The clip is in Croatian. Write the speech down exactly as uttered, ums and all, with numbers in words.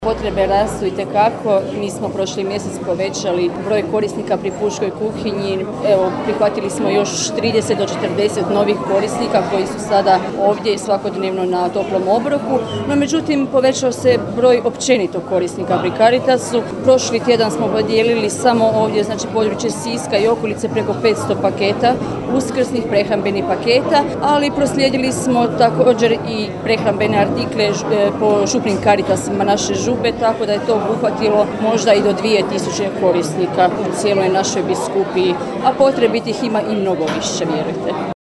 Potrebe rastu itekako. Mi smo prošli mjesec povećali broj korisnika pri pučkoj kuhinji. Evo, prihvatili smo još trideset do četrdeset novih korisnika koji su sada ovdje svakodnevno na toplom obroku. No, međutim, povećao se broj općenito korisnika pri Caritasu. Prošli tjedan smo podijelili samo ovdje, znači područje Siska i okolice, preko petsto paketa, uskrsnih prehrambenih paketa, ali proslijedili smo također i prehrambene artikle po župnim Caritasima naše župe, tako da je to obuhvatilo možda i do dvije tisuće korisnika u cijeloj našoj biskupiji, a potrebitih ima i mnogo više, vjerujte.